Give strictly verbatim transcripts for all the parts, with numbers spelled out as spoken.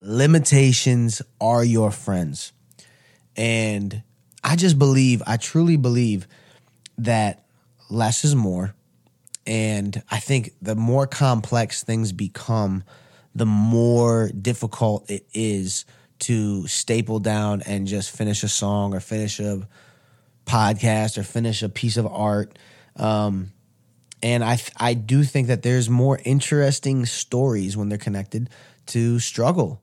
limitations are your friends. And I just believe, I truly believe that less is more. And I think the more complex things become, the more difficult it is to staple down and just finish a song or finish a podcast or finish a piece of art. Um, and I, I do think that there's more interesting stories when they're connected to struggle.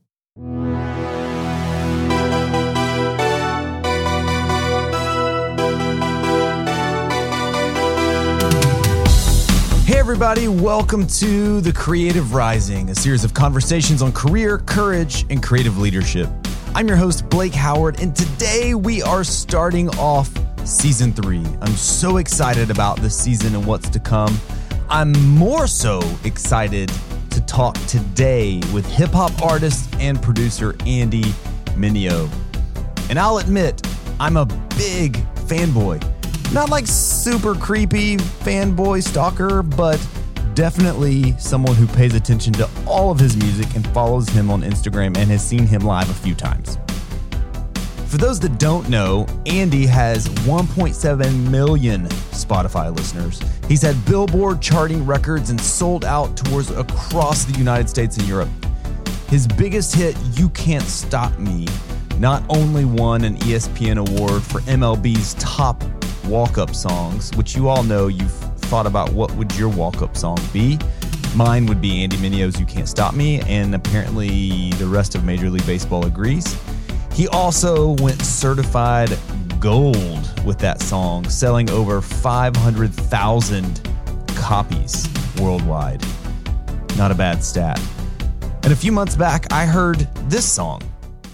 Hey everybody, welcome to The Creative Rising, a series of conversations on career, courage, and creative leadership. I'm your host, Blake Howard, and today we are starting off season three. I'm so excited about this season and what's to come. I'm more so excited to talk today with hip-hop artist and producer Andy Mineo. And I'll admit, I'm a big fanboy. Not like super creepy fanboy stalker, but definitely someone who pays attention to all of his music and follows him on Instagram and has seen him live a few times. For those that don't know, Andy has one point seven million Spotify listeners. He's had Billboard charting records and sold out tours across the United States and Europe. His biggest hit, You Can't Stop Me, not only won an E S P N award for M L B's top walk-up songs, which you all know you've thought about what would your walk-up song be. Mine would be Andy Mineo's You Can't Stop Me, and apparently the rest of Major League Baseball agrees. He also went certified gold with that song, selling over five hundred thousand copies worldwide. Not a bad stat. And a few months back, I heard this song.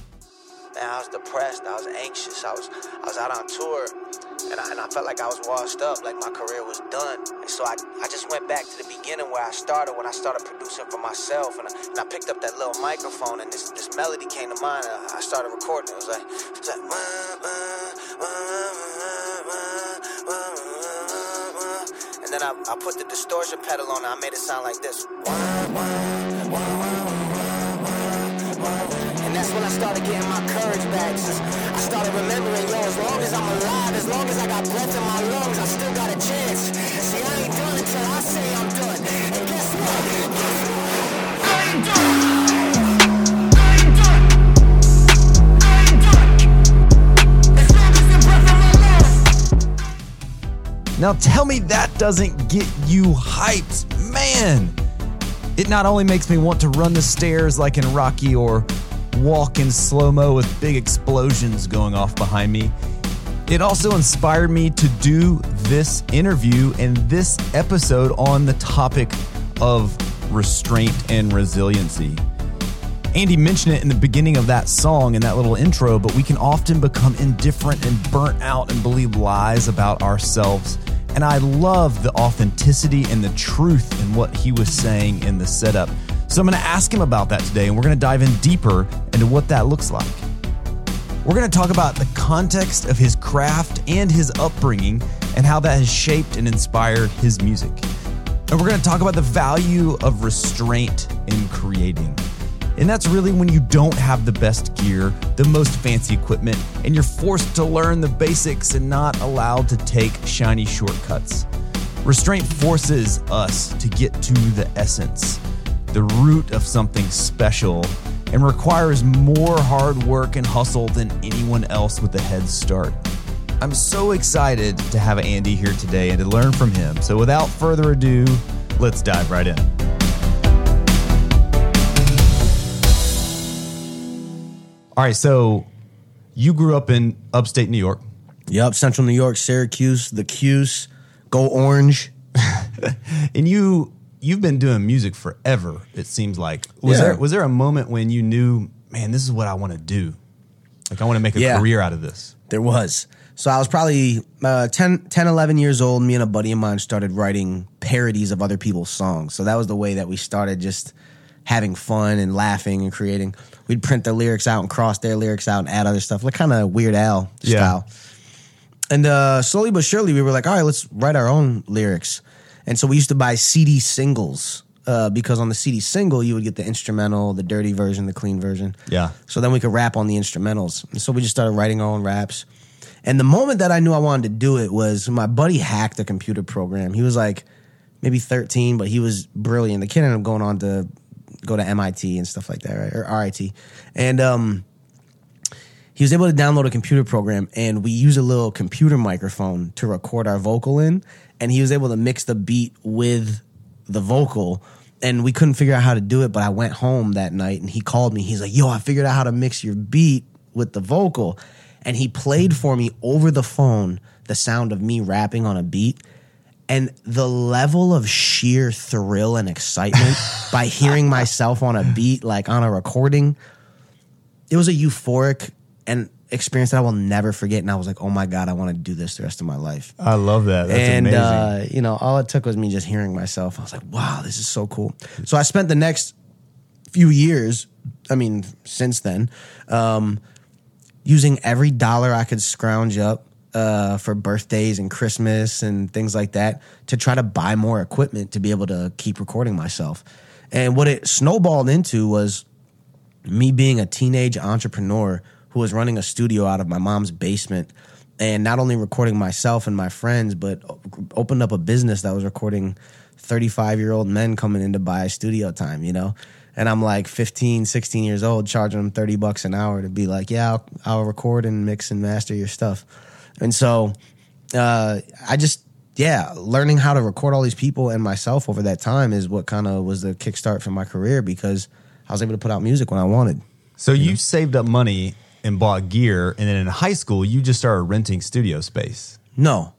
Man, I was depressed. I was anxious. I was I was out on tour. And I, and I felt like I was washed up, like my career was done. And so I, I just went back to the beginning where I started, when I started producing for myself. And I, and I picked up that little microphone, and this, this melody came to mind, and I started recording it. It was like, it was like, wah, wah, wah, wah, wah, wah. And then I, I put the distortion pedal on, and I made it sound like this. Wah, wah, wah, wah, wah, wah. And that's when I started getting my courage back. Just, I started remembering, yo, as long as I'm alive, as long as I got breath in my lungs, I still got a chance. See, I ain't done until I say I'm done. And guess what? I ain't done. I ain't done. I ain't done. As long as the breath in my lungs. Now tell me that doesn't get you hyped. Man, it not only makes me want to run the stairs like in Rocky or walk in slow-mo with big explosions going off behind me, it also inspired me to do this interview and this episode on the topic of restraint and resiliency. Andy mentioned it in the beginning of that song, in that little intro, but we can often become indifferent and burnt out and believe lies about ourselves. And I love the authenticity and the truth in what he was saying in the setup. So I'm going to ask him about that today, and we're going to dive in deeper into what that looks like. We're going to talk about the context of his craft and his upbringing and how that has shaped and inspired his music. And we're going to talk about the value of restraint in creating. And that's really when you don't have the best gear, the most fancy equipment, and you're forced to learn the basics and not allowed to take shiny shortcuts. Restraint forces us to get to the essence, the root of something special, and requires more hard work and hustle than anyone else with a head start. I'm so excited to have Andy here today and to learn from him. So without further ado, let's dive right in. All right, so you grew up in upstate New York. Yep, Central New York, Syracuse, the Cuse, go Orange. And you... You've been doing music forever, it seems like. Was yeah. there was there a moment when you knew, man, this is what I want to do? Like, I want to make a yeah. career out of this. There was. So I was probably uh, ten, ten, eleven years old. Me and a buddy of mine started writing parodies of other people's songs. So that was the way that we started just having fun and laughing and creating. We'd print their lyrics out and cross their lyrics out and add other stuff, like kind of Weird Al yeah. style. And uh, slowly but surely, we were like, all right, let's write our own lyrics. And so we used to buy C D singles uh, because on the C D single, you would get the instrumental, the dirty version, the clean version. Yeah. So then we could rap on the instrumentals. And so we just started writing our own raps. And the moment that I knew I wanted to do it was my buddy hacked a computer program. He was like maybe thirteen, but he was brilliant. The kid ended up going on to go to M I T and stuff like that, right? Or R I T. And um, he was able to download a computer program, and we use a little computer microphone to record our vocal in. And he was able to mix the beat with the vocal. And we couldn't figure out how to do it, but I went home that night, and he called me. He's like, yo, I figured out how to mix your beat with the vocal. And he played for me over the phone the sound of me rapping on a beat. And the level of sheer thrill and excitement by hearing myself on a beat, like on a recording, it was a euphoric and experience that I will never forget. And I was like, oh my God, I want to do this the rest of my life. I love that. That's and, amazing. uh, you know, all it took was me just hearing myself. I was like, wow, this is so cool. So I spent the next few years, I mean, since then, um, using every dollar I could scrounge up uh, for birthdays and Christmas and things like that to try to buy more equipment to be able to keep recording myself. And what it snowballed into was me being a teenage entrepreneur who was running a studio out of my mom's basement and not only recording myself and my friends, but opened up a business that was recording thirty-five-year-old men coming in to buy studio time, you know? And I'm like fifteen, sixteen years old, charging them thirty bucks an hour to be like, yeah, I'll, I'll record and mix and master your stuff. And so uh, I just, yeah, learning how to record all these people and myself over that time is what kind of was the kickstart for my career, because I was able to put out music when I wanted. So you, you know? saved up money and bought gear, and then in high school, you just started renting studio space. No.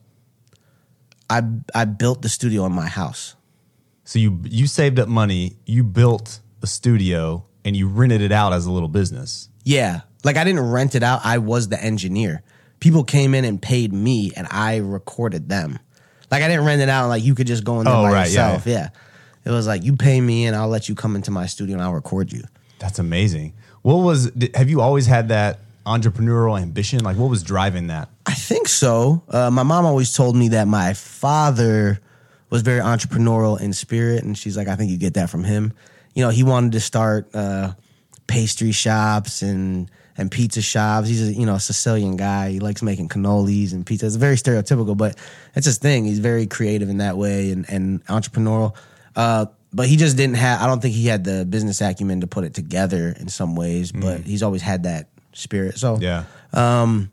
I I built the studio in my house. So you you saved up money, you built a studio, and you rented it out as a little business. Yeah. Like, I didn't rent it out. I was the engineer. People came in and paid me, and I recorded them. Like, I didn't rent it out like you could just go in there oh, by right, yourself. Yeah, yeah. It was like, you pay me, and I'll let you come into my studio, and I'll record you. That's amazing. What was, have you always had that entrepreneurial ambition? Like, what was driving that? I think so. Uh, my mom always told me that my father was very entrepreneurial in spirit, and she's like, I think you get that from him. You know, he wanted to start uh, pastry shops and and pizza shops. He's a, you know, a Sicilian guy. He likes making cannolis and pizza. It's very stereotypical, but it's his thing. He's very creative in that way and, and entrepreneurial. Uh, but he just didn't have, I don't think he had the business acumen to put it together in some ways, mm. but he's always had that spirit. So, yeah. Um,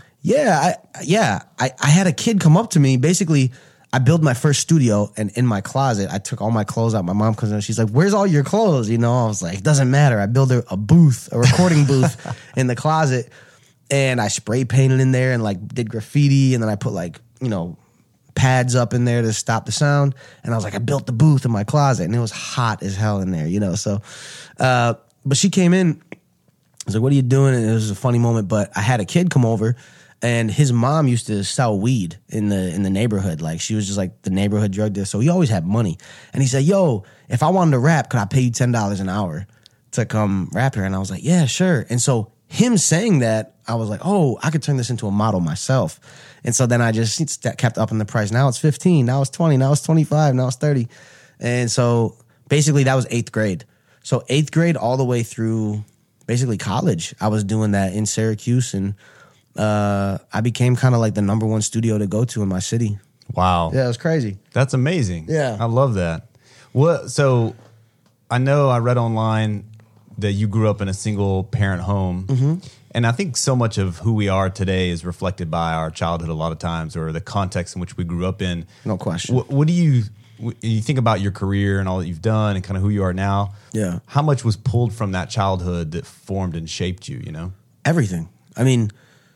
yeah, I, yeah, I, I had a kid come up to me. Basically, I built my first studio, and in my closet, I took all my clothes out. My mom comes in, she's like, where's all your clothes? You know, I was like, it doesn't matter. I built a, a booth, a recording booth in the closet, and I spray painted in there and like did graffiti, and then I put like, you know, pads up in there to stop the sound. And I was like, I built the booth in my closet, and it was hot as hell in there, you know? So, uh, but she came in, I was like, what are you doing? And it was a funny moment, but I had a kid come over, and his mom used to sell weed in the in the neighborhood. Like, she was just like the neighborhood drug dealer. So he always had money. And he said, yo, if I wanted to rap, could I pay you ten dollars an hour to come rap here? And I was like, yeah, sure. And so him saying that, I was like, oh, I could turn this into a model myself. And so then I just kept upping the price. Now it's fifteen, now it's twenty, now it's twenty-five, now it's thirty. And so basically that was eighth grade. So eighth grade all the way through basically college, I was doing that in Syracuse, and uh, I became kind of like the number one studio to go to in my city. Wow. Yeah, it was crazy. That's amazing. Yeah. I love that. What? So I know I read online that you grew up in a single parent home. Mm-hmm. And I think so much of who we are today is reflected by our childhood a lot of times, or the context in which we grew up in. No question. What, what do you, you think about your career and all that you've done and kind of who you are now? Yeah. How much was pulled from that childhood that formed and shaped you, you know? Everything. I mean,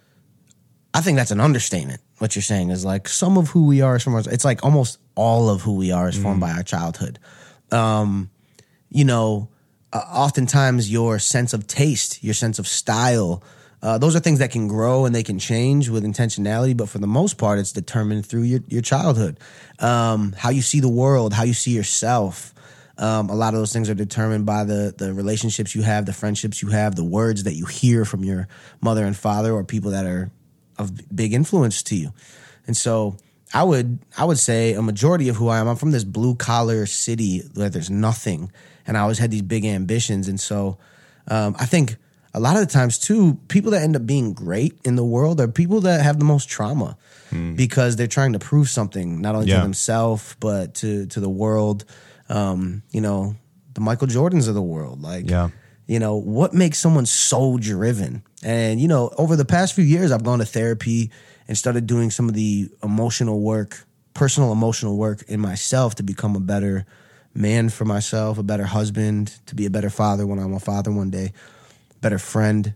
I think that's an understatement. What you're saying is like some of who we are is from our, it's like almost all of who we are is formed mm. by our childhood. Um, you know, uh, oftentimes your sense of taste, your sense of style, uh, those are things that can grow and they can change with intentionality. But for the most part, it's determined through your, your childhood. Um, how you see the world, how you see yourself. Um, a lot of those things are determined by the the relationships you have, the friendships you have, the words that you hear from your mother and father or people that are of big influence to you. And so I would I would say a majority of who I am, I'm from this blue collar city where there's nothing, and I always had these big ambitions, and so um, I think a lot of the times too, people that end up being great in the world are people that have the most trauma mm. because they're trying to prove something not only yeah. to themselves but to to the world. Um, you know, the Michael Jordans of the world, like yeah. you know, what makes someone so driven? And you know, over the past few years, I've gone to therapy and started doing some of the emotional work, personal emotional work in myself to become a better man for myself, a better husband, to be a better father when I'm a father one day, better friend.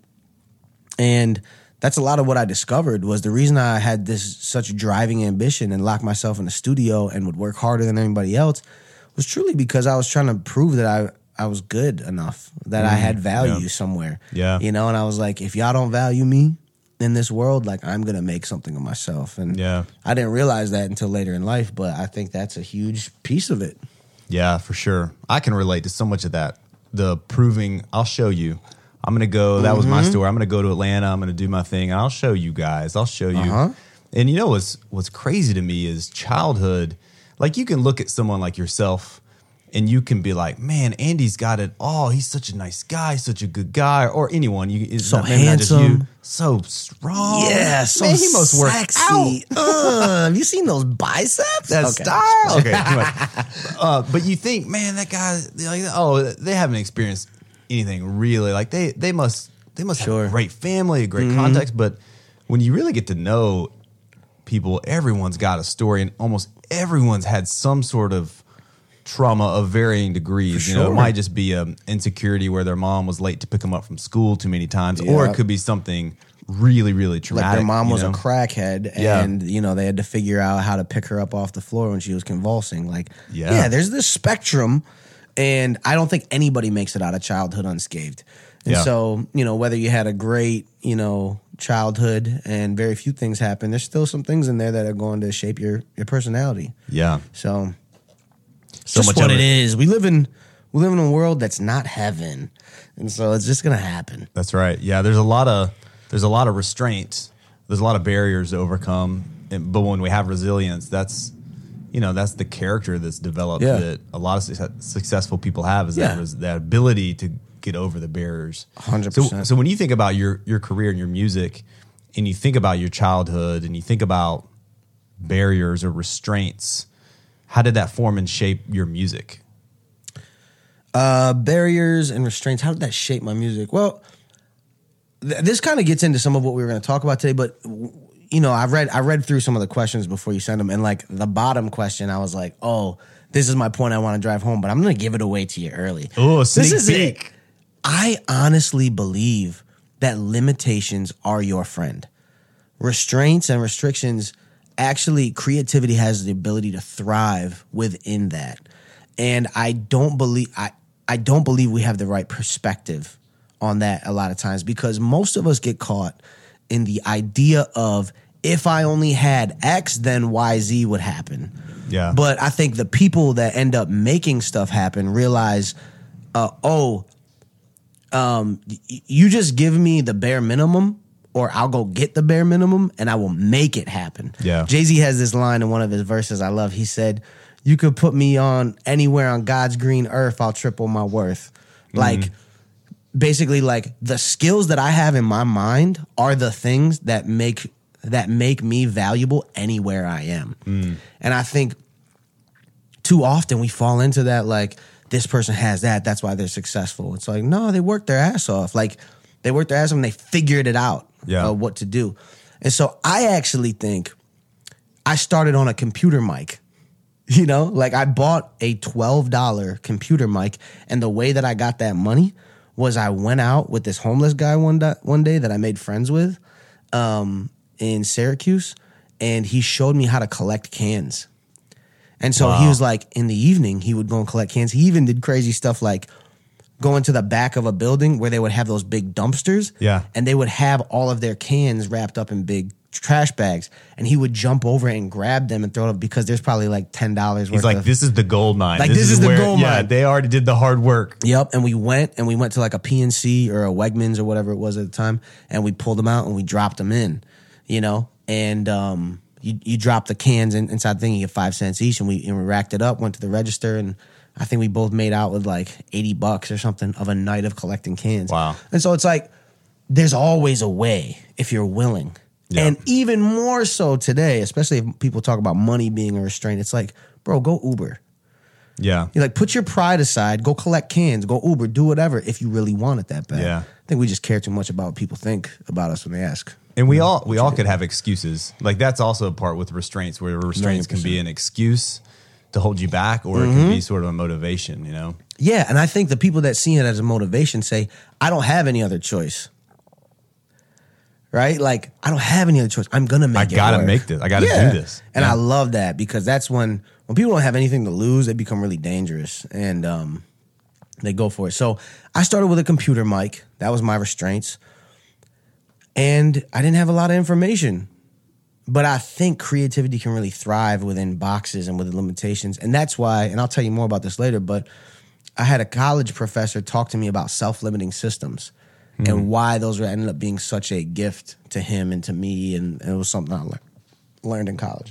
And that's a lot of what I discovered was the reason I had this such driving ambition and locked myself in the studio and would work harder than anybody else was truly because I was trying to prove that I, I was good enough, that mm, I had value yeah. somewhere. Yeah. You know, and I was like, if y'all don't value me in this world, like I'm going to make something of myself. And yeah. I didn't realize that until later in life, but I think that's a huge piece of it. Yeah, for sure. I can relate to so much of that. The proving, I'll show you. I'm going to go, that mm-hmm. was my story. I'm going to go to Atlanta. I'm going to do my thing. And I'll show you guys. I'll show you. Uh-huh. And you know what's, what's crazy to me is childhood. Like you can look at someone like yourself and you can be like, man, Andy's got it all. He's such a nice guy, such a good guy. Or anyone. You, it's so not, handsome. Not just you. So strong. Yeah, so man, he must work sexy. out. uh, have you seen those biceps? That okay. style. Okay, too much. Uh, but you think, man, that guy, like, oh, they haven't experienced anything really. Like they, they must, they must sure. have a great family, a great mm-hmm. context. But when you really get to know people, everyone's got a story, and almost everyone's had some sort of trauma of varying degrees. For you know, sure. it might just be an insecurity where their mom was late to pick them up from school too many times, yeah. or it could be something really, really traumatic. Like their mom was you know? a crackhead, Yeah. and you know they had to figure out how to pick her up off the floor when she was convulsing. Like, Yeah. yeah, there's this spectrum, and I don't think anybody makes it out of childhood unscathed. And Yeah. so, you know, whether you had a great, you know, childhood and very few things happen, there's still some things in there that are going to shape your your personality. Yeah. So, So just much what of it it. is. We live in we live in a world that's not heaven, and so it's just gonna happen. That's right. Yeah, there's a lot of there's a lot of restraints. There's a lot of barriers to overcome. And, but when we have resilience, that's you know that's the character that's developed Yeah. that a lot of su- successful people have is Yeah. that res- that ability to get over the barriers. one hundred So, percent. so when you think about your your career and your music, and you think about your childhood, and you think about barriers or restraints, how did that form and shape your music? Uh, barriers and restraints. How did that shape my music? Well, th- this kind of gets into some of what we were going to talk about today. But w- you know, I read I read through some of the questions before you send them, and like the bottom question, I was like, oh, this is my point. I want to drive home, but I'm going to give it away to you early. Oh, this sneak is peek. it. I honestly believe that limitations are your friend. Restraints and restrictions, actually, creativity has the ability to thrive within that. And I don't believe I, I don't believe we have the right perspective on that a lot of times, because most of us get caught in the idea of if I only had X, then Y Z would happen. Yeah. But I think the people that end up making stuff happen realize, uh, oh, um, y- you just give me the bare minimum, or I'll go get the bare minimum and I will make it happen. Yeah. Jay-Z has this line in one of his verses I love. He said, you could put me on anywhere on God's green earth, I'll triple my worth. Mm-hmm. Like, basically, like, the skills that I have in my mind are the things that make that make me valuable anywhere I am. Mm. And I think too often we fall into that, like, this person has that, that's why they're successful. It's like, no, they worked their ass off. Like, they worked their ass off and they figured it out, yeah. uh, what to do. And so I actually think I started on a computer mic. You know, like I bought a twelve dollars computer mic, and the way that I got that money was I went out with this homeless guy one day, one day that I made friends with um, in Syracuse, and he showed me how to collect cans. And so wow. he was like, in the evening, he would go and collect cans. He even did crazy stuff like going to the back of a building where they would have those big dumpsters. Yeah. And they would have all of their cans wrapped up in big trash bags. And he would jump over and grab them and throw it up because there's probably like ten dollars worth He's like, of. this is the gold mine. Like, this is the where, gold yeah, mine. they already did the hard work. Yep. And we went and we went to like a P N C or a Wegmans or whatever it was at the time. And we pulled them out and we dropped them in, you know? And, um, you, you drop the cans in, inside the thing, you get five cents each, and we, and we racked it up, went to the register, and I think we both made out with like eighty bucks or something of a night of collecting cans. Wow. And so it's like, there's always a way if you're willing. Yeah. And even more so today, especially if people talk about money being a restraint, it's like, bro, go Uber. Yeah. You're like, put your pride aside, go collect cans, go Uber, do whatever if you really want it that bad. Yeah. I think we just care too much about what people think about us when they ask. And we all we all could have excuses. Like that's also a part with restraints, where restraints can be an excuse to hold you back, or it can be sort of a motivation, you know? Yeah, and I think the people that see it as a motivation say, I don't have any other choice. Right? Like, I don't have any other choice. I'm going to make I it gotta work. make this. I gotta Yeah. do this. And Yeah. I love that, because that's when, when people don't have anything to lose, they become really dangerous, and um, they go for it. So I started with a computer mic. That was my restraints. And I didn't have a lot of information. But I think creativity can really thrive within boxes and with limitations. And that's why, and I'll tell you more about this later, but I had a college professor talk to me about self-limiting systems mm. and why those ended up being such a gift to him and to me. And, and it was something I le- learned in college.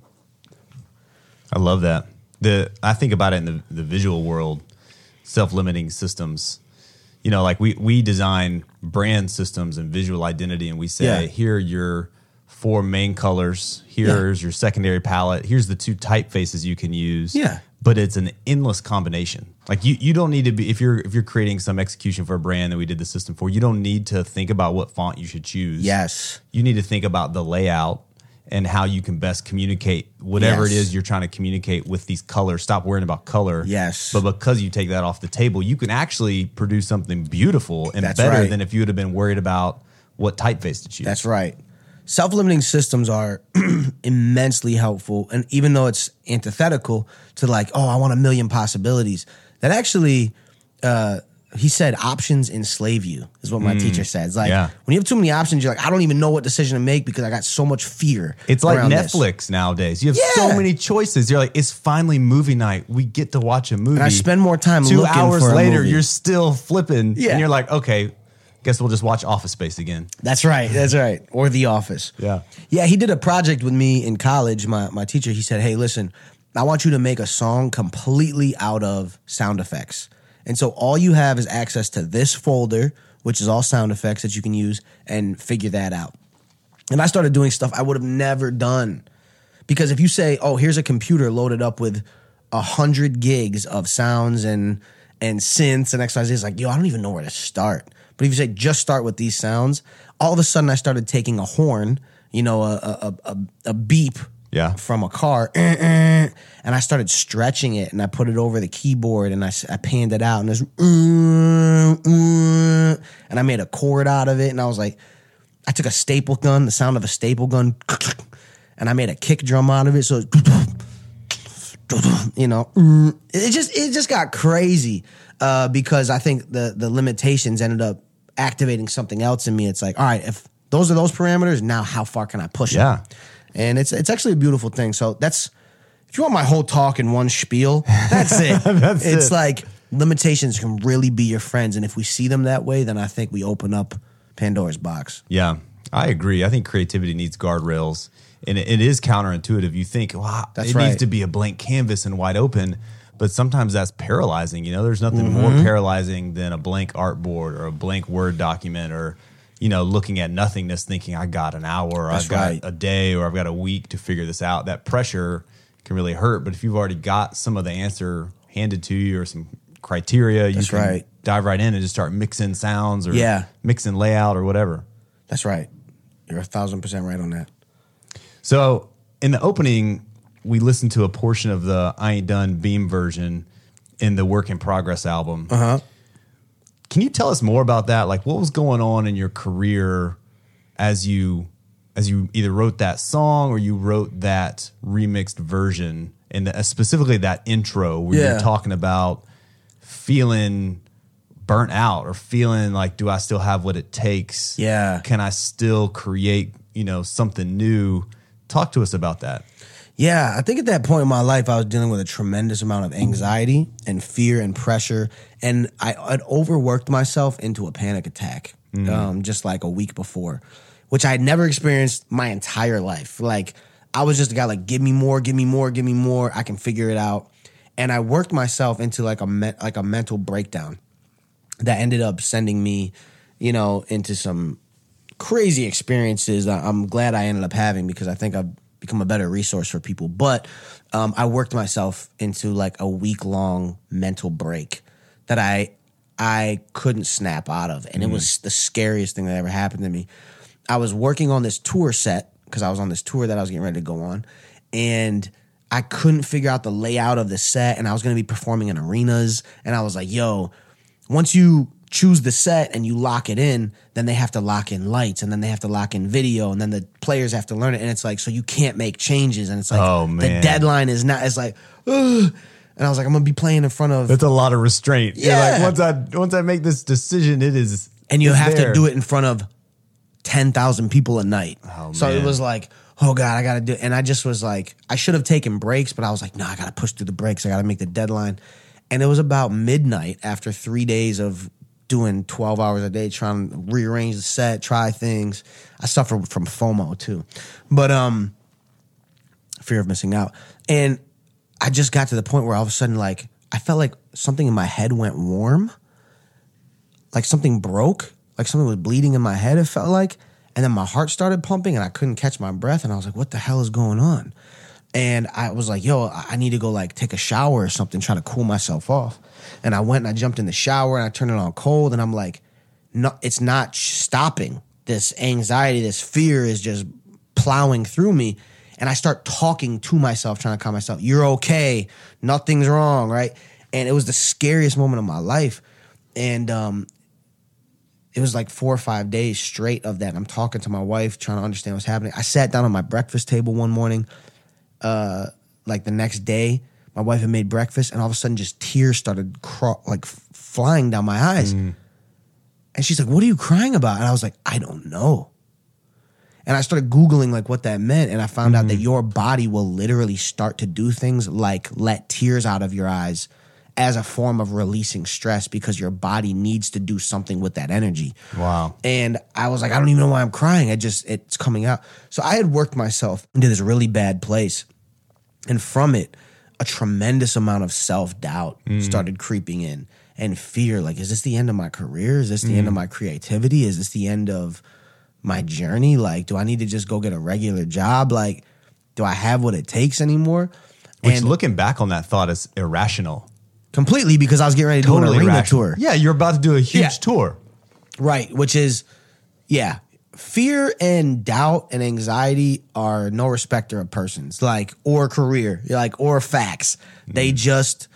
I love that. The I think about it in the, the visual world, self-limiting systems. You know, like we, we design brand systems and visual identity, and we say, Yeah. here are your four main colors. Here's yeah. your secondary palette. Here's the two typefaces you can use. Yeah. But it's an endless combination. Like you, you don't need to be, if you're if you're creating some execution for a brand that we did the system for, you don't need to think about what font you should choose. Yes. You need to think about the layout and how you can best communicate whatever Yes. it is you're trying to communicate with these colors. Stop worrying about color. Yes. But because you take that off the table, you can actually produce something beautiful and That's better right. than if you would have been worried about what typeface to choose. That's right. Self-limiting systems are immensely helpful. And even though it's antithetical to like, oh, I want a million possibilities, that actually, uh, he said, options enslave you, is what my Mm, teacher said. It's like, yeah. when you have too many options, you're like, I don't even know what decision to make because I got so much fear. It's like around this. Netflix nowadays. You have Yeah. so many choices. You're like, it's finally movie night. We get to watch a movie. And I spend more time Two looking hours for a later, movie. you're still flipping. Yeah. And you're like, okay, guess we'll just watch Office Space again. That's right. That's right. Or The Office. Yeah. Yeah, he did a project with me in college, my, my teacher. He said, hey, listen, I want you to make a song completely out of sound effects. And so all you have is access to this folder, which is all sound effects that you can use, and figure that out. And I started doing stuff I would have never done. Because if you say, oh, here's a computer loaded up with a hundred gigs of sounds and and synths and X Y Z, it's like, yo, I don't even know where to start. But if you say, just start with these sounds, all of a sudden I started taking a horn, you know, a a a, a beep Yeah. from a car, uh, uh, and I started stretching it, and I put it over the keyboard, and I, I panned it out, and there's, uh, uh, and I made a chord out of it, and I was like, I took a staple gun, the sound of a staple gun, and I made a kick drum out of it, so, you know, it just it just got crazy uh, because I think the the limitations ended up activating something else in me. It's like, all right, if those are those parameters, now how far can I push Yeah. it? And it's it's actually a beautiful thing. So that's, if you want my whole talk in one spiel, that's it. That's it's it. like limitations can really be your friends. And if we see them that way, then I think we open up Pandora's box. Yeah, I agree. I think creativity needs guardrails. And it, it is counterintuitive. You think, wow, That's it right. needs to be a blank canvas and wide open. But sometimes that's paralyzing. You know, there's nothing Mm-hmm. more paralyzing than a blank artboard or a blank Word document, or, you know, looking at nothingness thinking I got an hour or That's I've got right. a day or I've got a week to figure this out. That pressure can really hurt. But if you've already got some of the answer handed to you or some criteria, you That's can right. dive right in and just start mixing sounds or Yeah. mixing layout or whatever. That's right. You're a thousand percent right on that. So in the opening, we listened to a portion of the I Ain't Done Beam version in the Work in Progress album. Uh-huh. Can you tell us more about that? Like, what was going on in your career as you as you either wrote that song or you wrote that remixed version, and the, specifically that intro where Yeah. you're talking about feeling burnt out or feeling like, do I still have what it takes? Yeah. Can I still create, you know, something new? Talk to us about that. Yeah, I think at that point in my life, I was dealing with a tremendous amount of anxiety and fear and pressure. And I had overworked myself into a panic attack um, just like a week before, which I had never experienced my entire life. Like, I was just a guy like, give me more, give me more, give me more. I can figure it out. And I worked myself into like a me- like a mental breakdown that ended up sending me, you know, into some crazy experiences that I'm glad I ended up having because I think I've become a better resource for people. But um, I worked myself into like a week long mental break that I I couldn't snap out of. And mm. it was the scariest thing that ever happened to me. I was working on this tour set because I was on this tour that I was getting ready to go on. And I couldn't figure out the layout of the set. And I was going to be performing in arenas. And I was like, yo, once you choose the set and you lock it in, then they have to lock in lights and then they have to lock in video and then the players have to learn it. And it's like, so you can't make changes. And it's like, oh, man. The deadline is not, it's like, ugh. And I was like, I'm going to be playing in front of. That's a lot of restraint. Yeah. You're like, once I, once I make this decision, it is. And you have there. to do it in front of ten thousand people a night. Oh, so man. it was like, oh God, I got to do it. And I just was like, I should have taken breaks, but I was like, no, I got to push through the breaks. I got to make the deadline. And it was about midnight after three days of doing twelve hours a day, trying to rearrange the set, try things. I suffer from FOMO too, but um, fear of missing out. And I just got to the point where all of a sudden, like, I felt like something in my head went warm, like something broke, like something was bleeding in my head, it felt like. And then my heart started pumping and I couldn't catch my breath. And I was like, what the hell is going on? And I was like, yo, I need to go like take a shower or something, try to cool myself off. And I went and I jumped in the shower and I turned it on cold. And I'm like, no, it's not stopping. This anxiety, this fear is just plowing through me. And I start talking to myself, trying to calm myself. You're okay. Nothing's wrong, right? And it was the scariest moment of my life. And um, it was like four or five days straight of that. I'm talking to my wife, trying to understand what's happening. I sat down on my breakfast table one morning, uh, like the next day. My wife had made breakfast, and all of a sudden, just tears started craw- like f- flying down my eyes. Mm. And she's like, "What are you crying about?" And I was like, "I don't know." And I started Googling like what that meant, and I found mm. out that your body will literally start to do things like let tears out of your eyes as a form of releasing stress because your body needs to do something with that energy. Wow. And I was like, I don't even know why I'm crying. I just, it's coming out. So I had worked myself into this really bad place. And from it, a tremendous amount of self-doubt mm. started creeping in and fear. Like, is this the end of my career? Is this the mm. end of my creativity? Is this the end of my journey? Like, do I need to just go get a regular job? Like, do I have what it takes anymore? Which, and looking back on that thought, is irrational. Completely, because I was getting ready to totally do an arena irrational. tour. Yeah, you're about to do a huge yeah. tour. Right, which is, yeah, fear and doubt and anxiety are no respecter of persons, like, or career, like, or facts. Mm. They just,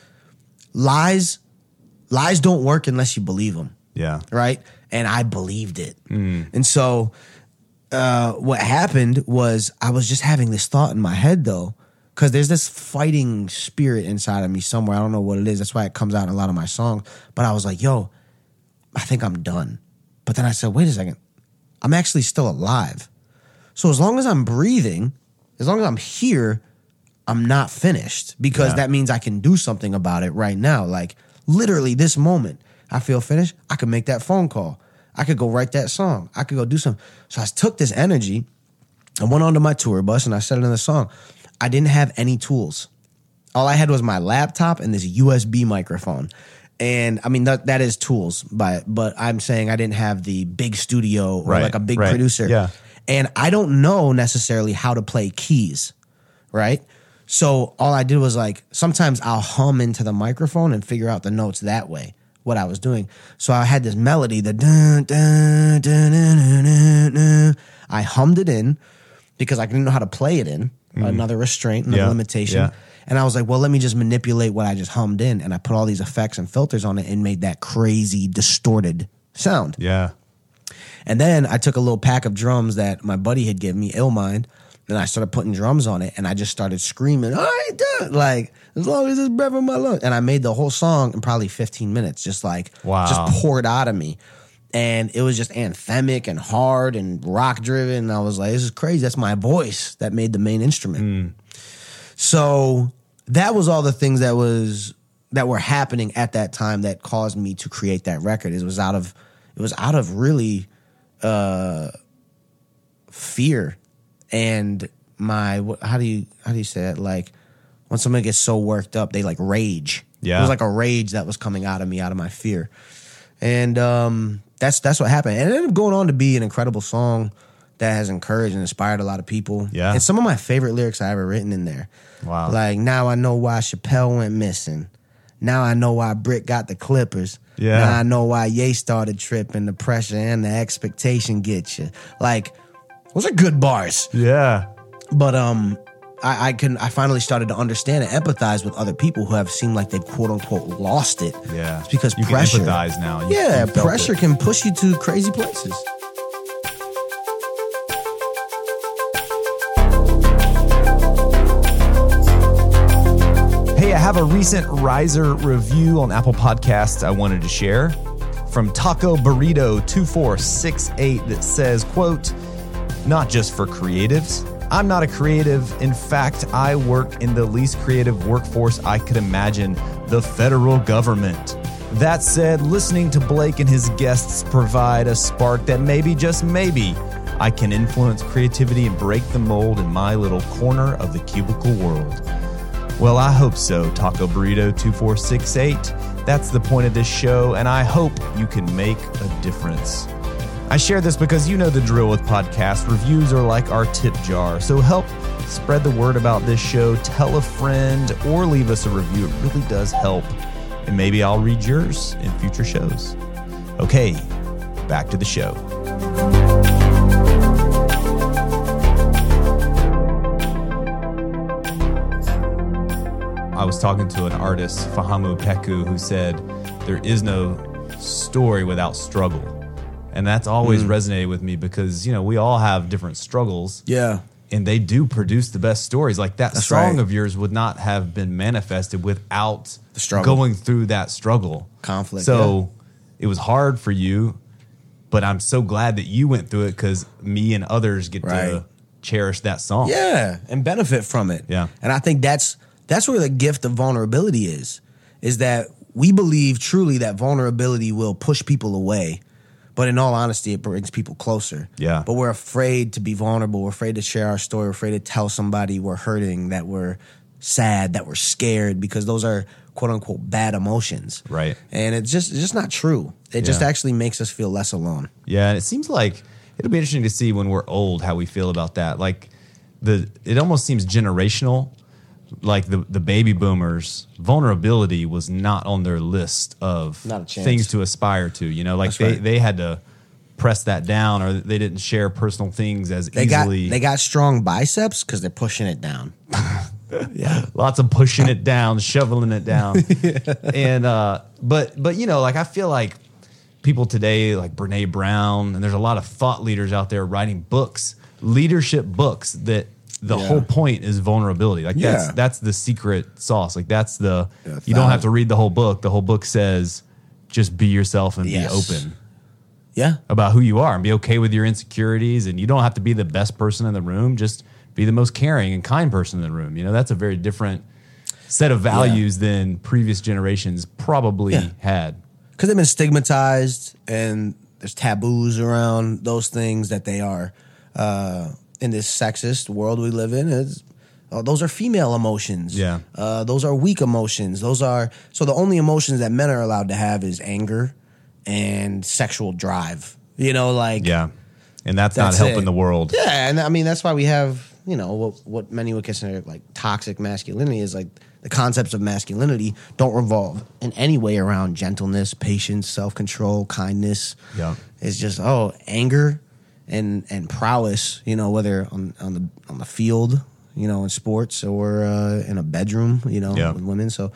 lies, lies don't work unless you believe them. Yeah. Right? And I believed it. Mm. And so uh, what happened was I was just having this thought in my head, though, because there's this fighting spirit inside of me somewhere. I don't know what it is. That's why it comes out in a lot of my songs. But I was like, yo, I think I'm done. But then I said, wait a second. I'm actually still alive. So as long as I'm breathing, as long as I'm here, I'm not finished. Because yeah. that means I can do something about it right now. Like, literally this moment, I feel finished. I could make that phone call. I could go write that song. I could go do something. So I took this energy and went onto my tour bus and I said it in the song. I didn't have any tools. All I had was my laptop and this U S B microphone. And I mean, that that is tools, but, but I'm saying I didn't have the big studio or right, like a big right, producer. Yeah. And I don't know necessarily how to play keys, right? So all I did was like, sometimes I'll hum into the microphone and figure out the notes that way, what I was doing. So I had this melody, the dun, dun, dun, dun, dun, dun, dun. I hummed it in because I didn't know how to play it in. Mm. Another restraint, another yeah, limitation. Yeah. And I was like, well, let me just manipulate what I just hummed in. And I put all these effects and filters on it and made that crazy, distorted sound. Yeah. And then I took a little pack of drums that my buddy had given me, Illmind, and I started putting drums on it. And I just started screaming, I ain't done. Like, as long as it's breath in my lungs. And I made the whole song in probably fifteen minutes, just like, wow. just poured out of me. And it was just anthemic and hard and rock driven. And I was like, this is crazy. That's my voice that made the main instrument. Mm. So that was all the things that was that were happening at that time that caused me to create that record. It was out of it was out of really uh, fear and my what, how do you how do you say it? Like when someone gets so worked up, they like rage. Yeah. It was like a rage that was coming out of me, out of my fear. And um, that's that's what happened. And it ended up going on to be an incredible song that has encouraged and inspired a lot of people. Yeah. And some of my favorite lyrics I ever written in there. Wow. Like, now I know why Chappelle went missing. Now I know why Brick got the Clippers. Yeah. Now I know why Ye started tripping. The pressure and the expectation get you. Like, those are good bars. Yeah. But um, I, I can I finally started to understand and empathize with other people who have seemed like they've quote unquote lost it. Yeah. It's because you pressure. can empathize now. You, yeah, you felt pressure it. can push you to crazy places. Hey, I have a recent Riser review on Apple Podcasts I wanted to share from Taco Burrito two four six eight that says, quote, "Not just for creatives. I'm not a creative. In fact, I work in the least creative workforce I could imagine, the federal government. That said, listening to Blake and his guests provide a spark that maybe, just maybe, I can influence creativity and break the mold in my little corner of the cubicle world." Well, I hope so, Taco Burrito two four six eight. That's the point of this show, and I hope you can make a difference. I share this because you know the drill with podcasts. Reviews are like our tip jar, so help spread the word about this show. Tell a friend or leave us a review. It really does help, and maybe I'll read yours in future shows. Okay, back to the show. I was talking to an artist, Fahamu Peku, who said there is no story without struggle. And that's always mm. resonated with me because, you know, we all have different struggles. Yeah. And they do produce the best stories. Like that That's song right. of yours would not have been manifested without The struggle. going through that struggle. Conflict, So it was hard for you, but I'm so glad that you went through it because me and others get Right. to cherish that song. Yeah, and benefit from it. Yeah. And I think that's that's where the gift of vulnerability is, is that we believe truly that vulnerability will push people away. But in all honesty, it brings people closer. Yeah. But we're afraid to be vulnerable. We're afraid to share our story. We're afraid to tell somebody we're hurting, that we're sad, that we're scared, because those are quote unquote bad emotions. Right. And it's just it's just not true. It just Yeah. actually makes us feel less alone. Yeah, and it seems like it'll be interesting to see when we're old how we feel about that. Like the it almost seems generational. Like the the baby boomers, vulnerability was not on their list of Not a chance. things to aspire to. You know, like That's they, right. they had to press that down, or they didn't share personal things as They got easily. they got strong biceps because they're pushing it down. Yeah. Lots of pushing it down, shoveling it down, and uh, but but you know, like I feel like people today, like Brene Brown, and there's a lot of thought leaders out there writing books, leadership books that. The Yeah. whole point is vulnerability. Like that's Yeah. that's the secret sauce. Like that's the Yeah, you don't have to thousand. read the whole book. The whole book says just be yourself and Yes. be open Yeah. about who you are and be okay with your insecurities. And you don't have to be the best person in the room. Just be the most caring and kind person in the room. You know, that's a very different set of values than previous generations probably Yeah. had. Because they've been stigmatized and there's taboos around those things that they are uh, in this sexist world we live in. Is uh, those are female emotions. Yeah. Uh, those are weak emotions. Those are so the only emotions that men are allowed to have is anger and sexual drive. You know, like Yeah. And that's, That's not helping it. the world. Yeah, and I mean that's why we have, you know, what what many would consider like toxic masculinity is like the concepts of masculinity don't revolve in any way around gentleness, patience, self-control, kindness. Yeah. It's just oh, anger and and prowess, you know, whether on on the on the field, you know, in sports or uh, in a bedroom, you know, Yeah. with women. So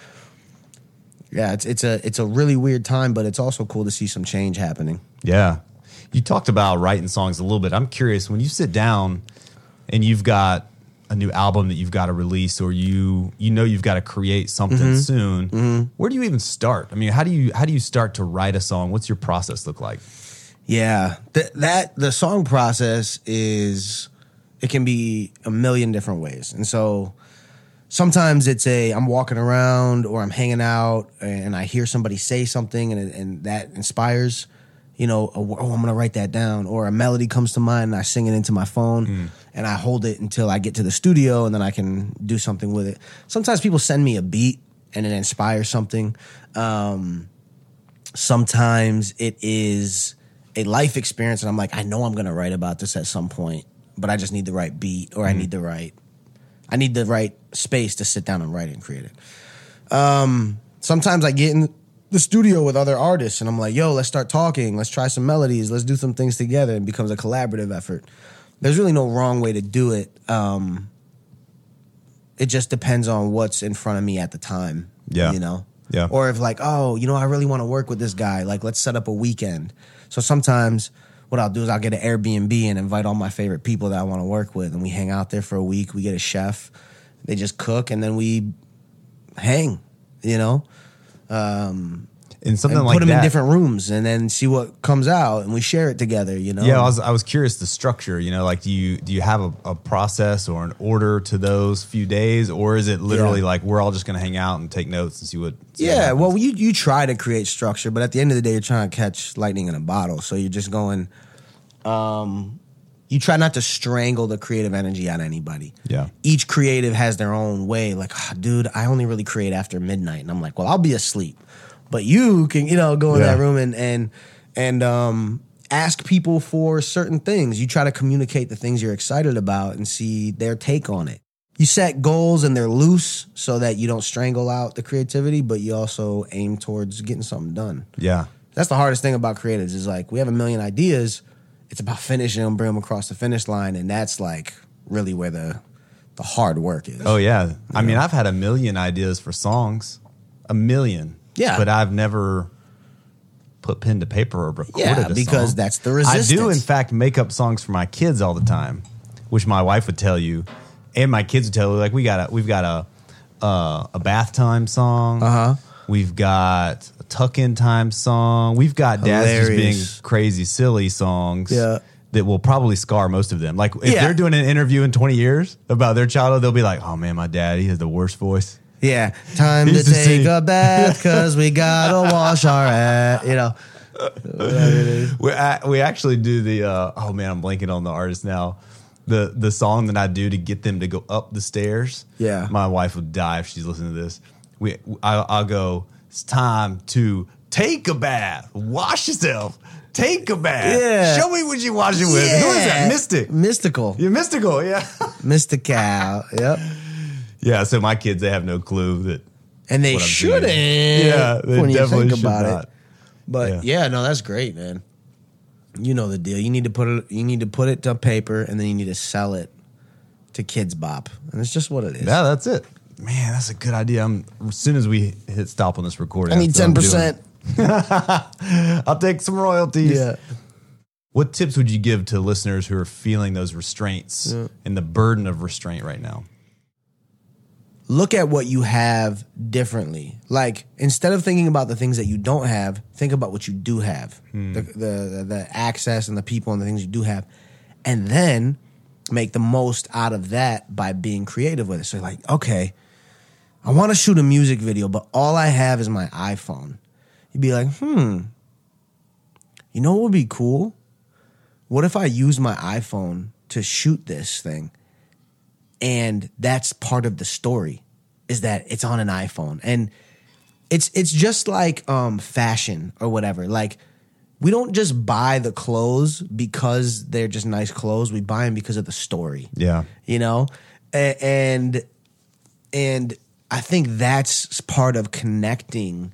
yeah, it's it's a it's a really weird time, but it's also cool to see some change happening. Yeah. You talked about writing songs a little bit. I'm curious, when you sit down and you've got a new album that you've got to release, or you you know you've got to create something Mm-hmm. soon, where do you even start? I mean, how do you how do you start to write a song? What's your process look like? Yeah, Th- that the song process is it can be a million different ways, and so sometimes it's a I'm walking around or I'm hanging out and I hear somebody say something and and that inspires, you know, a, oh I'm gonna write that down, or a melody comes to mind and I sing it into my phone, and I hold it until I get to the studio, and then I can do something with it. Sometimes people send me a beat and it inspires something. Um, sometimes it is a life experience, and I'm like, I know I'm going to write about this at some point, but I just need the right beat, or mm-hmm. I need the right, I need the right space to sit down and write and create it. Um, sometimes I get in the studio with other artists, and I'm like, yo, let's start talking. Let's try some melodies. Let's do some things together. It becomes a collaborative effort. There's really no wrong way to do it. Um, it just depends on what's in front of me at the time. Yeah. You know? Yeah. Or if like, oh, you know, I really want to work with this guy. Like, let's set up a weekend. So sometimes what I'll do is I'll get an Airbnb and invite all my favorite people that I want to work with, and we hang out there for a week. We get a chef. They just cook, and then we hang, you know? Um, and something and like put them that. in different rooms, and then see what comes out, and we share it together. You know? Yeah, I was I was curious the structure. You know, like do you do you have a, a process or an order to those few days, or is it literally yeah. like we're all just going to hang out and take notes and see what? See yeah, what well, you you try to create structure, but at the end of the day, you're trying to catch lightning in a bottle. So you're just going. Um, you try not to strangle the creative energy out of anybody. Yeah. Each creative has their own way. Like, oh, dude, I only really create after midnight, and I'm like, well, I'll be asleep. But you can, you know, go in yeah. that room and and and um, ask people for certain things. You try to communicate the things you're excited about and see their take on it. You set goals and they're loose so that you don't strangle out the creativity, but you also aim towards getting something done. Yeah. That's the hardest thing about creatives is like we have a million ideas. It's about finishing them, bring them across the finish line, and that's like really where the the hard work is. Oh yeah. I mean, I've had a million ideas for songs, a million. Yeah. But I've never put pen to paper or recorded yeah, a because song. that's the resistance. I do, in fact, make up songs for my kids all the time, which my wife would tell you, and my kids would tell you. Like we got a, we've got a uh, a bath time song. Uh huh. We've got a tuck in time song. We've got dads just Hilarious. being crazy, silly songs. Yeah. That will probably scar most of them. Like if Yeah. they're doing an interview in twenty years about their childhood, they'll be like, "Oh man, my dad, he has the worst voice." Yeah, time to Used to take sing. a bath because we gotta wash our ass. You know, We I, we actually do the uh, oh man, I'm blanking on the artist now. The the song that I do to get them to go up the stairs. Yeah. My wife would die if she's listening to this. We I, I'll go. It's time to take a bath, wash yourself, take a bath. Yeah. Show me what you wash it with. Who is that? Mystic. Mystical, You're mystical. Yeah. mystical. Yep. Yeah. So my kids, they have no clue that. And they What I'm shouldn't. doing. Yeah, they when you definitely think should about not. it. But Yeah. yeah. no, that's great, man. You know the deal. You need to put it. You need to put it to paper, and then you need to sell it to Kids Bop, and it's just what it is. Yeah, that's it. Man, that's a good idea. I'm, as soon as we hit stop on this recording, I need that's what ten I'm doing. percent. I'll take some royalties. Yeah. What tips would you give to listeners who are feeling those restraints Yeah. and the burden of restraint right now? Look at what you have differently. Like, instead of thinking about the things that you don't have, think about what you do have. The, the the access and the people and the things you do have. And then make the most out of that by being creative with it. So like, okay, I want to shoot a music video, but all I have is my iPhone. You'd be like, hmm, you know what would be cool? What if I use my iPhone to shoot this thing? And that's part of the story, is that it's on an iPhone. And it's it's just like um, fashion or whatever. Like, we don't just buy the clothes because they're just nice clothes. We buy them because of the story. Yeah. You know? A- And and I think that's part of connecting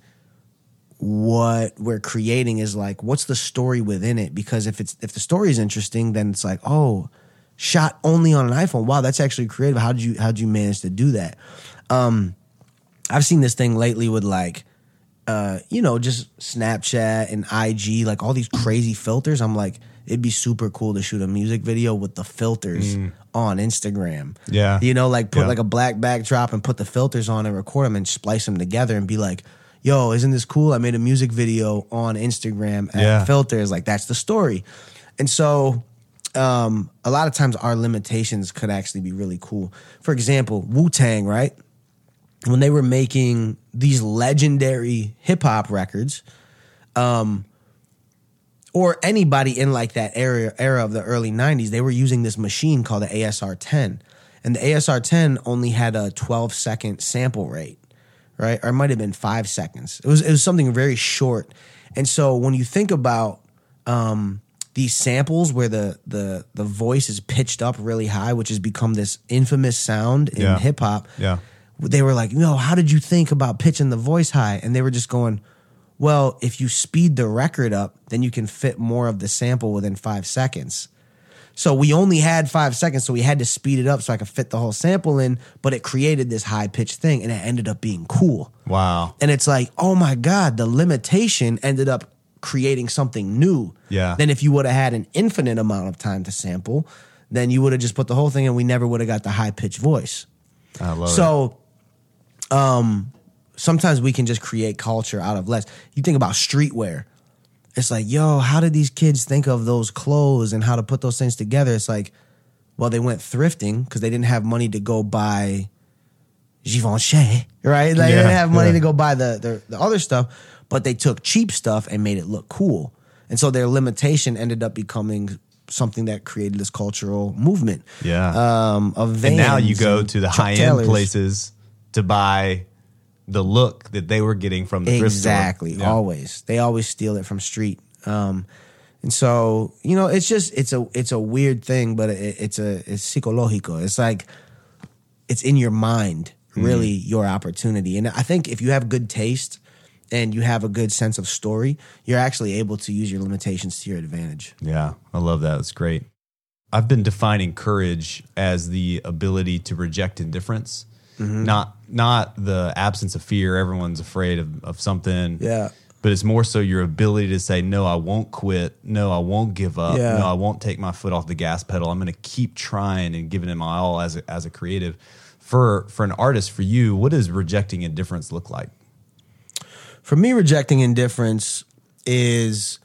what we're creating is like, what's the story within it? Because if it's if the story is interesting, then it's like, oh, shot only on an iPhone. Wow, that's actually creative. How did you how did you manage to do that? Um, I've seen this thing lately with like, uh, you know, just Snapchat and I G, like all these crazy filters. I'm like, it'd be super cool to shoot a music video with the filters on Instagram. Yeah. You know, like put Yeah. like a black backdrop and put the filters on and record them and splice them together and be like, yo, isn't this cool? I made a music video on Instagram and Yeah. filters. Like, that's the story. And so um, a lot of times our limitations could actually be really cool. For example, Wu-Tang, right? When they were making these legendary hip hop records, um, or anybody in like that era era of the early nineties, they were using this machine called the A S R ten. And the A S R ten only had a twelve second sample rate, right? Or it might have been five seconds. It was it was something very short. And so when you think about um, these samples where the the the voice is pitched up really high, which has become this infamous sound in Yeah. hip hop, Yeah. they were like, "No, how did you think about pitching the voice high?" And they were just going, well, if you speed the record up, then you can fit more of the sample within five seconds. So we only had five seconds, so we had to speed it up so I could fit the whole sample in, but it created this high-pitched thing, and it ended up being cool. Wow. And it's like, oh my God, the limitation ended up creating something new. Yeah. Then if you would have had an infinite amount of time to sample, then you would have just put the whole thing and we never would have got the high-pitched voice. I love it. So um, sometimes we can just create culture out of less. You think about streetwear. It's like, yo, how did these kids think of those clothes and how to put those things together? It's like, well, they went thrifting because they didn't have money to go buy Givenchy, right? Like, Yeah, they didn't have money yeah. to go buy the, the the other stuff, but they took cheap stuff and made it look cool. And so their limitation ended up becoming something that created this cultural movement. Yeah. Um, of Vans And now you go and to the Chuck high end Taylors. places to buy the look that they were getting from the thrift store. Exactly. Yeah. Always. They always steal it from street. Um, and so, you know, it's just it's a it's a weird thing, but it, it's a it's psicológico. It's like it's in your mind, really, your opportunity. And I think if you have good taste and you have a good sense of story, you're actually able to use your limitations to your advantage. Yeah, I love that. That's great. I've been defining courage as the ability to reject indifference, Mm-hmm. not not the absence of fear. Everyone's afraid of, of something. Yeah. But it's more so your ability to say, no, I won't quit. No, I won't give up. Yeah. No, I won't take my foot off the gas pedal. I'm going to keep trying and giving it my all as a, as a creative. For for an artist, for you, what does rejecting indifference look like? For me, rejecting indifference is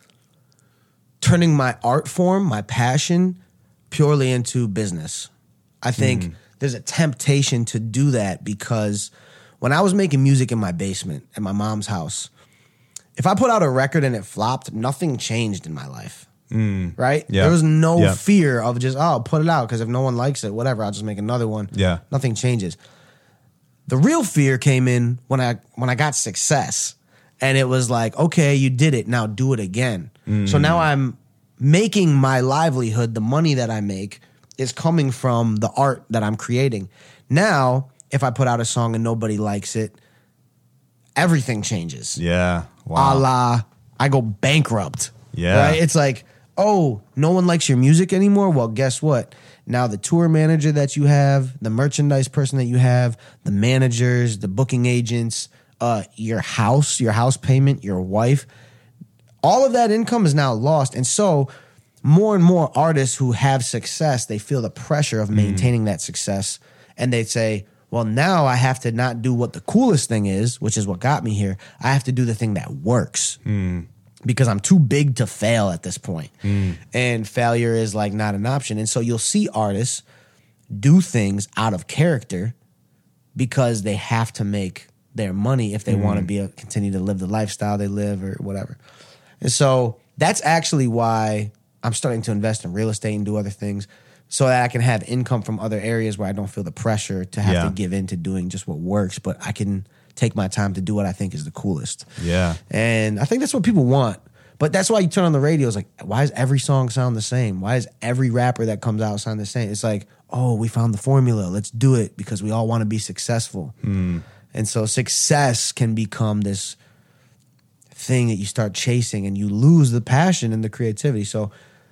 turning my art form, my passion, purely into business. I think there's a temptation to do that because when I was making music in my basement at my mom's house, if I put out a record and it flopped, nothing changed in my life. Right? Yeah. There was no Yeah. fear of just, oh, put it out because if no one likes it, whatever, I'll just make another one. Yeah. Nothing changes. The real fear came in when I when I got success. And it was like, okay, you did it. Now do it again. So now I'm making my livelihood, the money that I make is coming from the art that I'm creating. Now, if I put out a song and nobody likes it, everything changes. Yeah. A Wow. la, I go bankrupt. Yeah. Right? It's like, oh, no one likes your music anymore? Well, guess what? Now the tour manager that you have, the merchandise person that you have, the managers, the booking agents, uh, your house, your house payment, your wife, all of that income is now lost. And so more and more artists who have success, they feel the pressure of maintaining that success. And they say, well, now I have to not do what the coolest thing is, which is what got me here. I have to do the thing that works. Because I'm too big to fail at this point. And failure is like not an option. And so you'll see artists do things out of character because they have to make their money if they want to be a, continue to live the lifestyle they live or whatever. And so that's actually why I'm starting to invest in real estate and do other things so that I can have income from other areas where I don't feel the pressure to have Yeah. to give in to doing just what works, but I can take my time to do what I think is the coolest. Yeah. And I think that's what people want. But that's why you turn on the radio. It's like, why does every song sound the same? Why does every rapper that comes out sound the same? It's like, oh, we found the formula. Let's do it because we all want to be successful. And so success can become this thing that you start chasing and you lose the passion and the creativity. So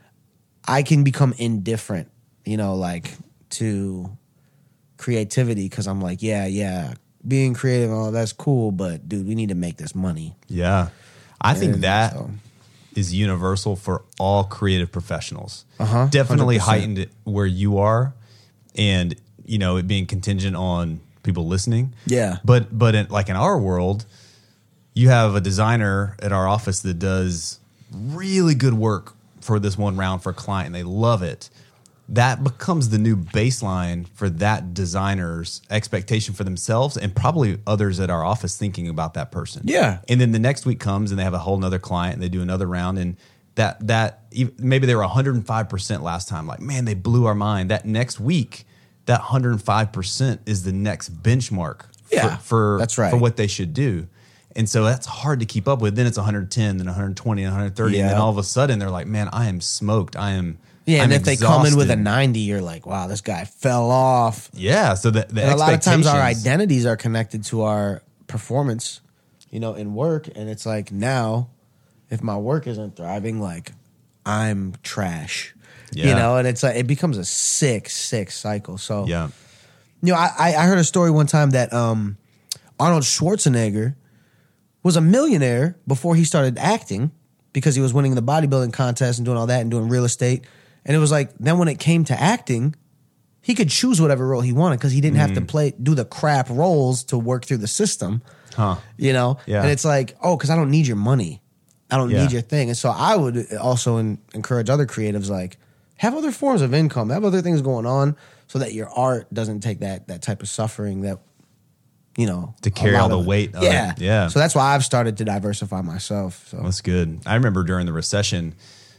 I can become indifferent, you know, like to creativity because I'm like, yeah, yeah, being creative and all that's cool, but dude, we need to make this money. Yeah. I think And that is so- universal for all creative professionals. Uh-huh, Definitely one hundred percent. heightened where you are and, you know, it being contingent on people listening. Yeah. But but in, like in our world, you have a designer at our office that does really good work for this one round for a client and they love it. That becomes the new baseline for that designer's expectation for themselves and probably others at our office thinking about that person. Yeah. And then the next week comes and they have a whole nother client and they do another round and that that maybe they were one hundred five percent last time. Like, man, they blew our mind. That next week, that one hundred five percent is the next benchmark Yeah, for, for, that's right. for what they should do. And so that's hard to keep up with. Then it's one hundred ten, then one hundred twenty, and one hundred thirty. Yeah. And then all of a sudden they're like, man, I am smoked. I am Yeah, and I'm if they come in with a exhausted. ninety, you're like, wow, this guy fell off. Yeah. So the, the And a lot of times our expectations- identities are connected to our performance, you know, in work. And it's like now, if my work isn't thriving, like I'm trash. You Yeah. know, and it's like it becomes a sick, sick cycle. So Yeah. you know, I, I heard a story one time that um, Arnold Schwarzenegger was a millionaire before he started acting because he was winning the bodybuilding contest and doing all that and doing real estate. And it was like, then when it came to acting, he could choose whatever role he wanted because he didn't have to play, do the crap roles to work through the system. Huh. You know? Yeah. And it's like, oh, because I don't need your money. I don't Yeah. need your thing. And so I would also en- encourage other creatives, like, have other forms of income, have other things going on so that your art doesn't take that that type of suffering that, you know. To carry a lot all the of- weight of yeah. it. Yeah. So that's why I've started to diversify myself. So That's good. I remember during the recession,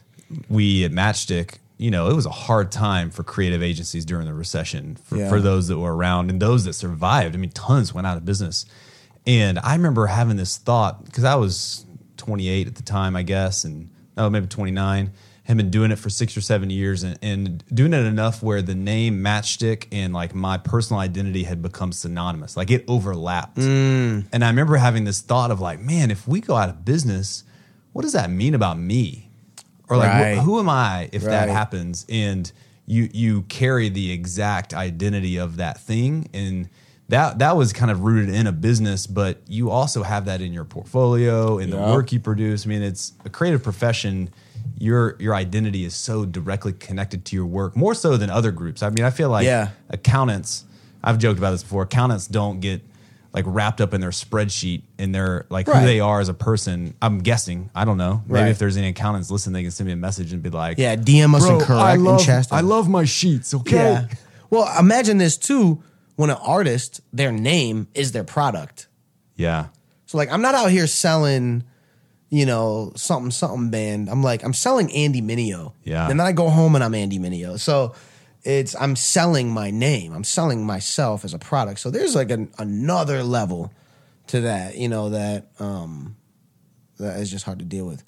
we at Matchstick, you know, it was a hard time for creative agencies during the recession for, Yeah. for those that were around and those that survived. I mean, tons went out of business. And I remember having this thought because I was twenty-eight at the time, I guess, and no, maybe twenty-nine. Had been doing it for six or seven years and, and doing it enough where the name Matchstick and like my personal identity had become synonymous. Like it overlapped. Mm. And I remember having this thought of like, man, if we go out of business, what does that mean about me? Or like, Right. wh- who am I if that Right. happens? And you you carry the exact identity of that thing. And that that was kind of rooted in a business, but you also have that in your portfolio, in the Yeah. work you produce. I mean, it's a creative profession. Your your identity is so directly connected to your work, more so than other groups. I mean, I feel like Yeah. accountants, I've joked about this before, accountants don't get like wrapped up in their spreadsheet and their like Right. who they are as a person. I'm guessing. I don't know. Maybe Right. if there's any accountants listening, they can send me a message and be like, yeah, D M us Bro, and correct I love, and chastise. I love my sheets, okay? Yeah. Well, imagine this too. When an artist, their name is their product. Yeah. So like, I'm not out here selling, you know, something something band. I'm like, I'm selling Andy Mineo. Yeah. And then I go home and I'm Andy Mineo. So it's I'm selling my name. I'm selling myself as a product. So there's like an, another level to that, you know, that um that is just hard to deal with.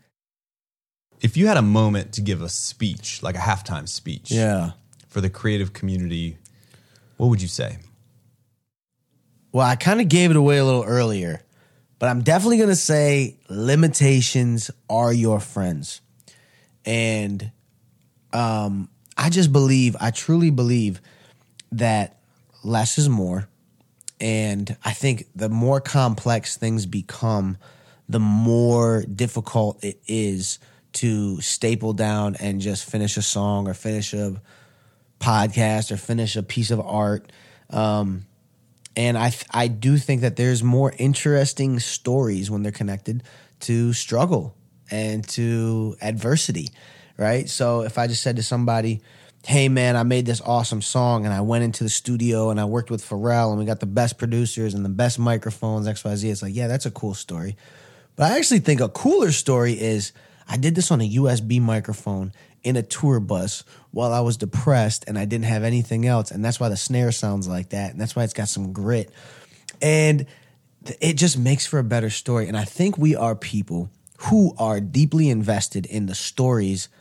If you had a moment to give a speech, like a halftime speech Yeah. for the creative community, what would you say? Well, I kind of gave it away a little earlier, but I'm definitely going to say limitations are your friends. And um, I just believe, I truly believe that less is more. And I think the more complex things become, the more difficult it is to staple down and just finish a song or finish a podcast or finish a piece of art. Um, and I th- I do think that there's more interesting stories when they're connected to struggle and to adversity, right? So if I just said to somebody, hey, man, I made this awesome song and I went into the studio and I worked with Pharrell and we got the best producers and the best microphones, X Y Z. It's like, yeah, that's a cool story. But I actually think a cooler story is I did this on a U S B microphone in a tour bus while I was depressed and I didn't have anything else. And that's why the snare sounds like that. And that's why it's got some grit. And th- it just makes for a better story. And I think we are people who are deeply invested in the stories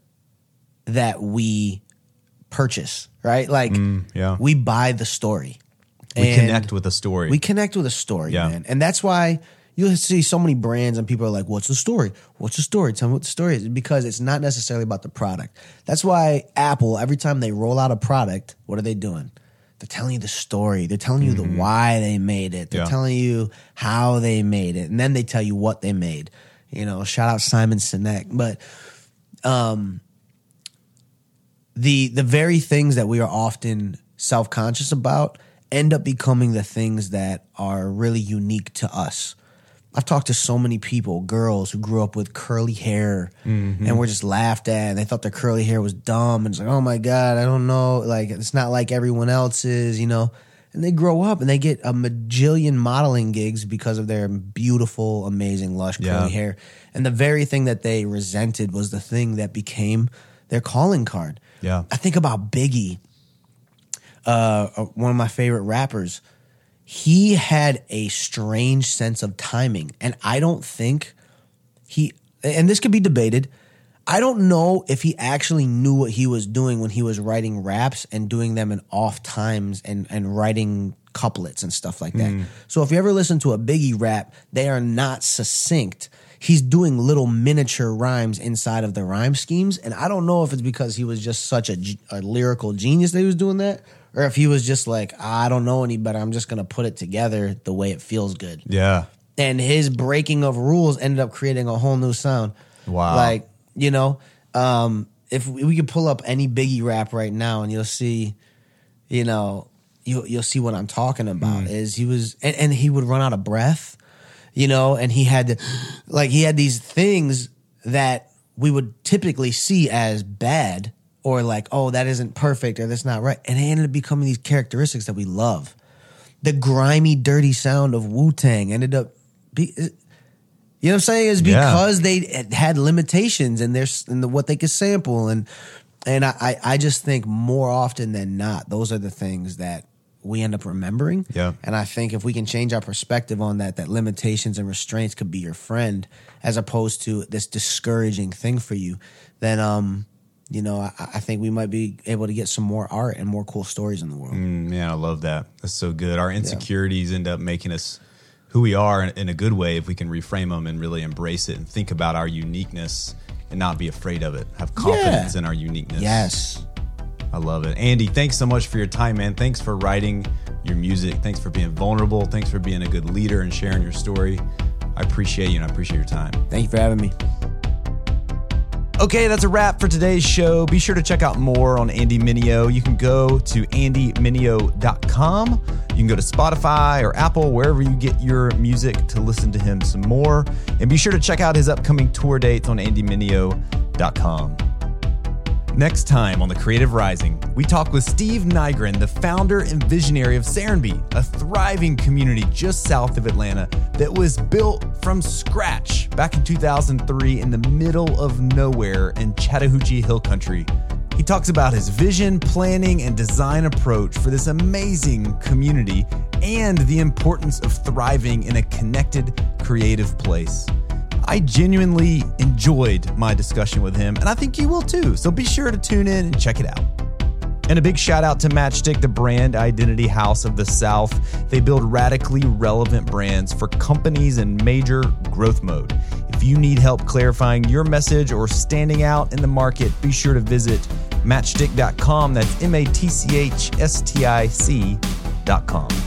that we purchase, right? Like yeah. we buy the story. We And connect with a story. We connect with a story, Yeah. man. And that's why you'll see so many brands and people are like, what's the story? What's the story? Tell me what the story is. Because it's not necessarily about the product. That's why Apple, every time they roll out a product, what are they doing? They're telling you the story. They're telling you the why they made it. They're Yeah. telling you how they made it. And then they tell you what they made. You know, shout out Simon Sinek. But um, the the very things that we are often self-conscious about end up becoming the things that are really unique to us. I've talked to so many people, girls who grew up with curly hair and were just laughed at and they thought their curly hair was dumb and it's like, oh my God, I don't know. Like, it's not like everyone else's, you know? and they grow up and they get a majillion modeling gigs because of their beautiful, amazing, lush, curly Yeah. hair. And the very thing that they resented was the thing that became their calling card. Yeah. I think about Biggie, uh, one of my favorite rappers. He had a strange sense of timing. And I don't think he, and this could be debated, I don't know if he actually knew what he was doing when he was writing raps and doing them in off times and, and writing couplets and stuff like that. Mm. So if you ever listen to a Biggie rap, they are not succinct. He's doing little miniature rhymes inside of the rhyme schemes. And I don't know if it's because he was just such a, a lyrical genius that he was doing that, or if he was just like, I don't know any better, I'm just going to put it together the way it feels good. Yeah. And his breaking of rules ended up creating a whole new sound. Wow. Like, you know, um, if we, we could pull up any Biggie rap right now and you'll see, you know, you'll, you'll see what I'm talking about Mm. is he was, and, and he would run out of breath, you know, and he had to, like, he had these things that we would typically see as bad or like, oh, that isn't perfect or that's not right. And they ended up becoming these characteristics that we love. The grimy, dirty sound of Wu-Tang ended up be, you know what I'm saying? Is because yeah. they had limitations in their in the, what they could sample, and and I I just think more often than not, those are the things that we end up remembering. Yeah. And I think if we can change our perspective on that, that limitations and restraints could be your friend as opposed to this discouraging thing for you, then um you know I, I think we might be able to get some more art and more cool stories in the world. Mm, man, I love that. That's so good. Our insecurities yeah. end up making us who we are in a good way if we can reframe them and really embrace it and think about our uniqueness and not be afraid of it. Have confidence yeah. in our uniqueness. Yes. I love it. Andy, thanks so much for your time, man. Thanks for writing your music. Thanks for being vulnerable. Thanks for being a good leader and sharing your story. I appreciate you and I appreciate your time. Thank you for having me. Okay, that's a wrap for today's show. Be sure to check out more on Andy Mineo. You can go to andy mineo dot com. You can go to Spotify or Apple, wherever you get your music, to listen to him some more. And be sure to check out his upcoming tour dates on andy mineo dot com. Next time on The Creative Rising, we talk with Steve Nygren, the founder and visionary of Serenbe, a thriving community just south of Atlanta that was built from scratch back in two thousand three in the middle of nowhere in Chattahoochee Hill Country. He talks about his vision, planning, and design approach for this amazing community and the importance of thriving in a connected, creative place. I genuinely enjoyed my discussion with him, and I think you will too. So be sure to tune in and check it out. And a big shout out to Matchstick, the brand identity house of the South. They build radically relevant brands for companies in major growth mode. If you need help clarifying your message or standing out in the market, be sure to visit matchstick dot com. That's M A T C H S T I C dot com.